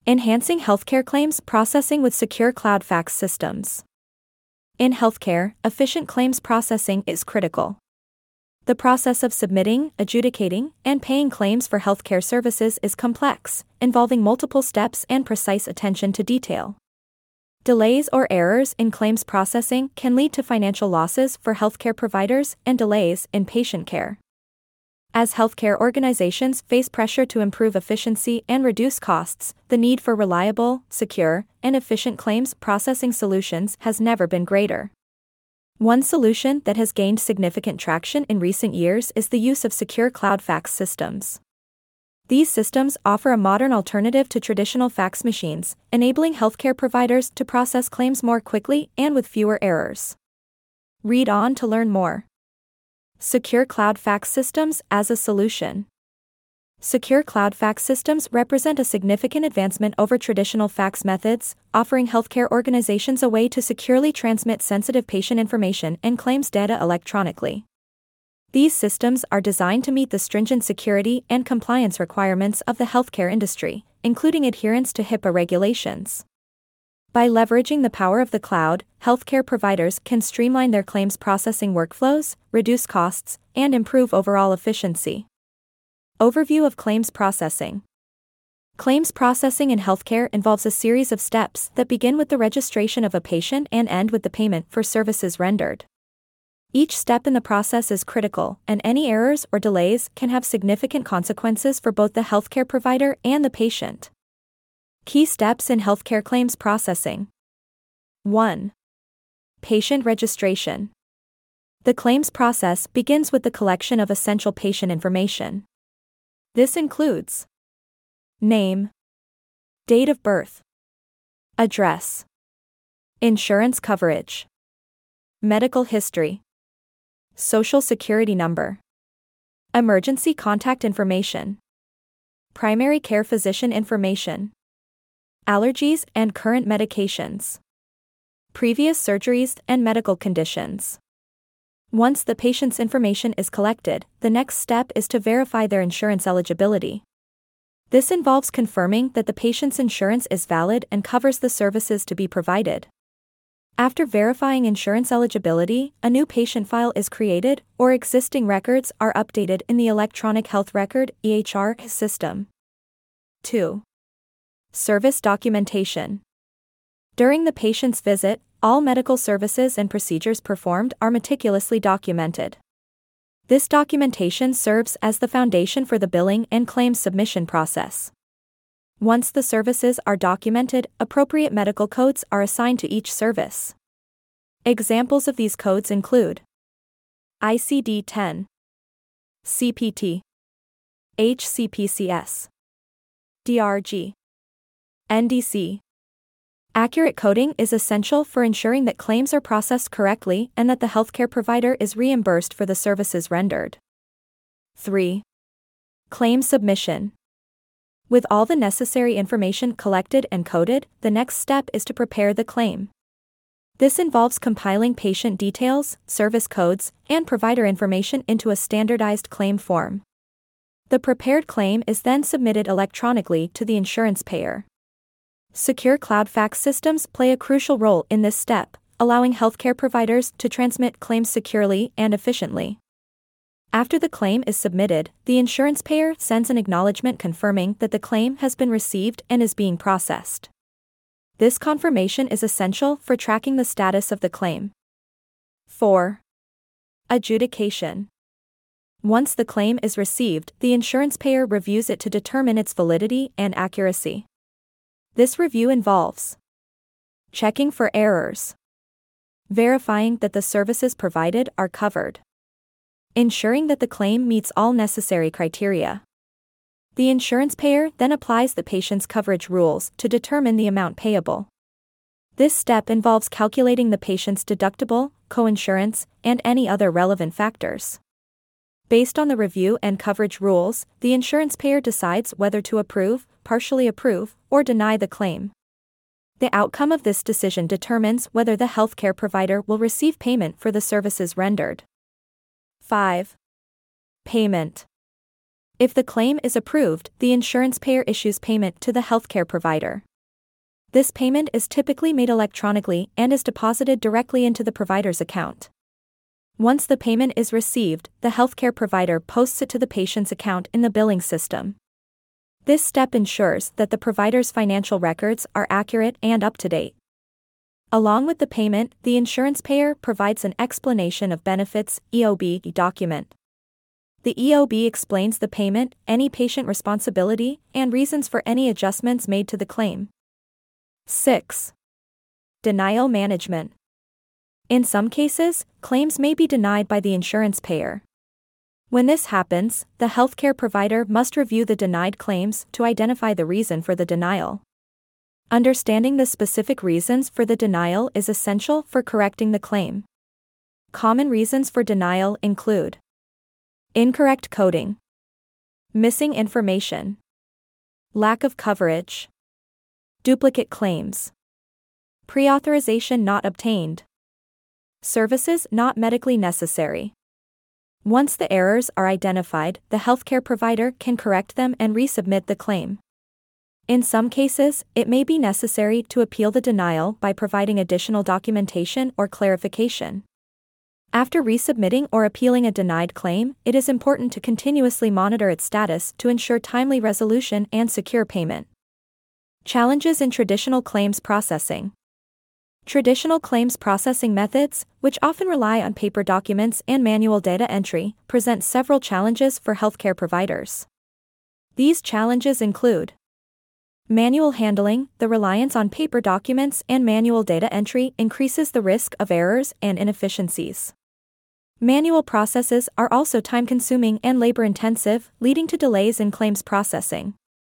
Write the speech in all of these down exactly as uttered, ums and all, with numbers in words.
Enhancing healthcare claims processing with secure cloud fax systems. In healthcare, efficient claims processing is critical. The process of submitting, adjudicating, and paying claims for healthcare services is complex, involving multiple steps and precise attention to detail. Delays or errors in claims processing can lead to financial losses for healthcare providers and delays in patient care. As healthcare organizations face pressure to improve efficiency and reduce costs, the need for reliable, secure, and efficient claims processing solutions has never been greater. One solution that has gained significant traction in recent years is the use of secure cloud fax systems. These systems offer a modern alternative to traditional fax machines, enabling healthcare providers to process claims more quickly and with fewer errors. Read on to learn more. Secure cloud fax systems as a solution. Secure cloud fax systems represent a significant advancement over traditional fax methods, offering healthcare organizations a way to securely transmit sensitive patient information and claims data electronically. These systems are designed to meet the stringent security and compliance requirements of the healthcare industry, including adherence to HIPAA regulations. By leveraging the power of the cloud, healthcare providers can streamline their claims processing workflows, reduce costs, and improve overall efficiency. Overview of claims processing. Claims processing in healthcare involves a series of steps that begin with the registration of a patient and end with the payment for services rendered. Each step in the process is critical, and any errors or delays can have significant consequences for both the healthcare provider and the patient. Key steps in healthcare claims processing. one. Patient registration. The claims process begins with the collection of essential patient information. This includes name, date of birth, address, insurance coverage, medical history, social security number, emergency contact information, primary care physician information, allergies and current medications, previous surgeries and medical conditions. Once the patient's information is collected, the next step is to verify their insurance eligibility. This involves confirming that the patient's insurance is valid and covers the services to be provided. After verifying insurance eligibility, a new patient file is created, or existing records are updated in the Electronic Health Record (E H R) system. two. Service documentation. During the patient's visit, all medical services and procedures performed are meticulously documented. This documentation serves as the foundation for the billing and claims submission process. Once the services are documented, appropriate medical codes are assigned to each service. Examples of these codes include I C D ten, C P T, H C P C S, D R G, N D C. Accurate coding is essential for ensuring that claims are processed correctly and that the healthcare provider is reimbursed for the services rendered. three. Claim submission. With all the necessary information collected and coded, the next step is to prepare the claim. This involves compiling patient details, service codes, and provider information into a standardized claim form. The prepared claim is then submitted electronically to the insurance payer. Secure cloud fax systems play a crucial role in this step, allowing healthcare providers to transmit claims securely and efficiently. After the claim is submitted, the insurance payer sends an acknowledgement confirming that the claim has been received and is being processed. This confirmation is essential for tracking the status of the claim. four. Adjudication. Once the claim is received, the insurance payer reviews it to determine its validity and accuracy. This review involves checking for errors, verifying that the services provided are covered, ensuring that the claim meets all necessary criteria. The insurance payer then applies the patient's coverage rules to determine the amount payable. This step involves calculating the patient's deductible, coinsurance, and any other relevant factors. Based on the review and coverage rules, the insurance payer decides whether to approve, partially approve, or deny the claim. The outcome of this decision determines whether the healthcare provider will receive payment for the services rendered. five. Payment. If the claim is approved, the insurance payer issues payment to the healthcare provider. This payment is typically made electronically and is deposited directly into the provider's account. Once the payment is received, the healthcare provider posts it to the patient's account in the billing system. This step ensures that the provider's financial records are accurate and up to date. Along with the payment, the insurance payer provides an explanation of benefits (E O B) document. The E O B explains the payment, any patient responsibility, and reasons for any adjustments made to the claim. six. Denial management. In some cases, claims may be denied by the insurance payer. When this happens, the healthcare provider must review the denied claims to identify the reason for the denial. Understanding the specific reasons for the denial is essential for correcting the claim. Common reasons for denial include incorrect coding, missing information, lack of coverage, duplicate claims, pre-authorization not obtained, services not medically necessary. Once the errors are identified, the healthcare provider can correct them and resubmit the claim. In some cases, it may be necessary to appeal the denial by providing additional documentation or clarification. After resubmitting or appealing a denied claim, it is important to continuously monitor its status to ensure timely resolution and secure payment. Challenges in traditional claims processing. Traditional claims processing methods, which often rely on paper documents and manual data entry, present several challenges for healthcare providers. These challenges include manual handling. The reliance on paper documents and manual data entry increases the risk of errors and inefficiencies. Manual processes are also time-consuming and labor-intensive, leading to delays in claims processing.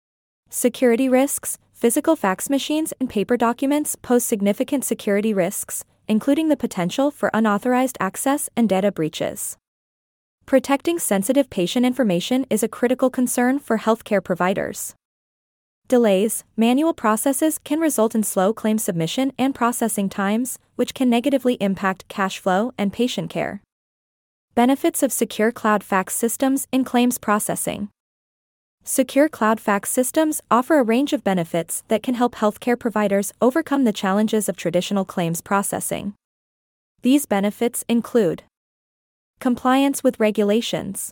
Security risks. Physical fax machines and paper documents pose significant security risks, including the potential for unauthorized access and data breaches. Protecting sensitive patient information is a critical concern for healthcare providers. Delays. Manual processes can result in slow claim submission and processing times, which can negatively impact cash flow and patient care. Benefits of secure cloud fax systems in claims processing. Secure cloud fax systems offer a range of benefits that can help healthcare providers overcome the challenges of traditional claims processing. These benefits include compliance with regulations.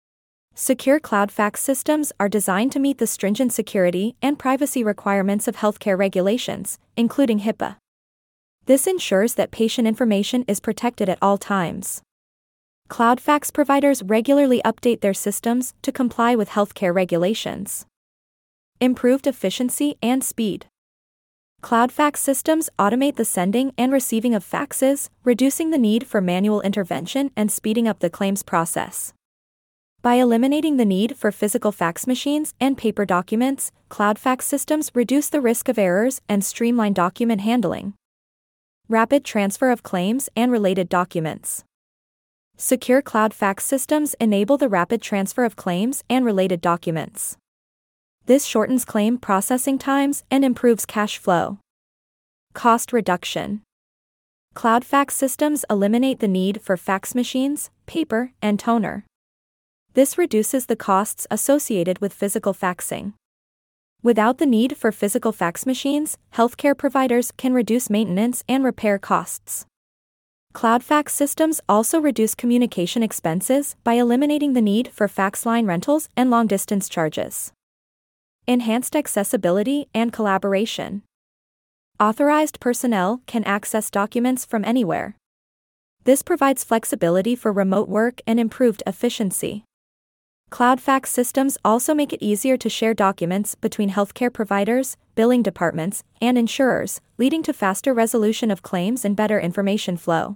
Secure cloud fax systems are designed to meet the stringent security and privacy requirements of healthcare regulations, including HIPAA. This ensures that patient information is protected at all times. Cloud fax providers regularly update their systems to comply with healthcare regulations. Improved efficiency and speed. Cloud fax systems automate the sending and receiving of faxes, reducing the need for manual intervention and speeding up the claims process. By eliminating the need for physical fax machines and paper documents, cloud fax systems reduce the risk of errors and streamline document handling. Rapid transfer of claims and related documents. Secure cloud fax systems enable the rapid transfer of claims and related documents. This shortens claim processing times and improves cash flow. Cost reduction. Cloud fax systems eliminate the need for fax machines, paper, and toner. This reduces the costs associated with physical faxing. Without the need for physical fax machines, healthcare providers can reduce maintenance and repair costs. Cloud fax systems also reduce communication expenses by eliminating the need for fax line rentals and long-distance charges. Enhanced accessibility and collaboration. Authorized personnel can access documents from anywhere. This provides flexibility for remote work and improved efficiency. Cloud fax systems also make it easier to share documents between healthcare providers, billing departments, and insurers, leading to faster resolution of claims and better information flow.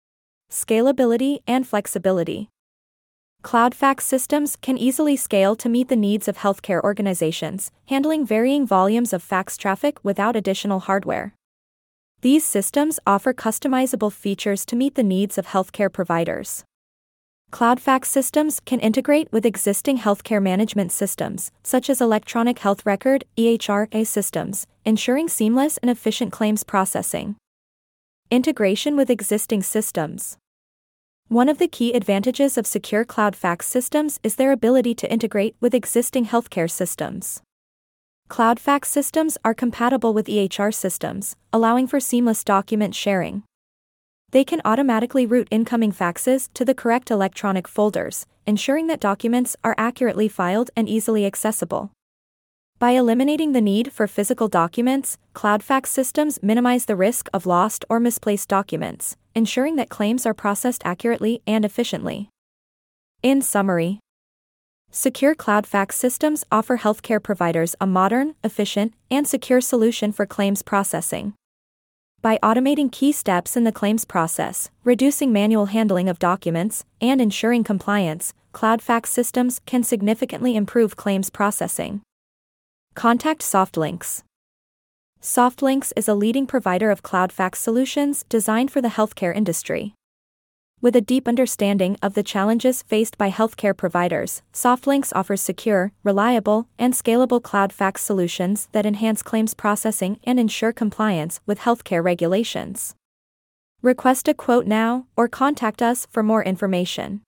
Scalability and flexibility. Cloud fax systems can easily scale to meet the needs of healthcare organizations, handling varying volumes of fax traffic without additional hardware. These systems offer customizable features to meet the needs of healthcare providers. Cloud fax systems can integrate with existing healthcare management systems, such as electronic health record (E H R) systems, ensuring seamless and efficient claims processing. Integration with existing systems. One of the key advantages of secure cloud fax systems is their ability to integrate with existing healthcare systems. Cloud fax systems are compatible with E H R systems, allowing for seamless document sharing. They can automatically route incoming faxes to the correct electronic folders, ensuring that documents are accurately filed and easily accessible. By eliminating the need for physical documents, cloud fax systems minimize the risk of lost or misplaced documents, ensuring that claims are processed accurately and efficiently. In summary, secure cloud fax systems offer healthcare providers a modern, efficient, and secure solution for claims processing. By automating key steps in the claims process, reducing manual handling of documents, and ensuring compliance, cloud fax systems can significantly improve claims processing. Contact SoftLinks. SoftLinks is a leading provider of cloud fax solutions designed for the healthcare industry. With a deep understanding of the challenges faced by healthcare providers, SoftLinks offers secure, reliable, and scalable cloud fax solutions that enhance claims processing and ensure compliance with healthcare regulations. Request a quote now, or contact us for more information.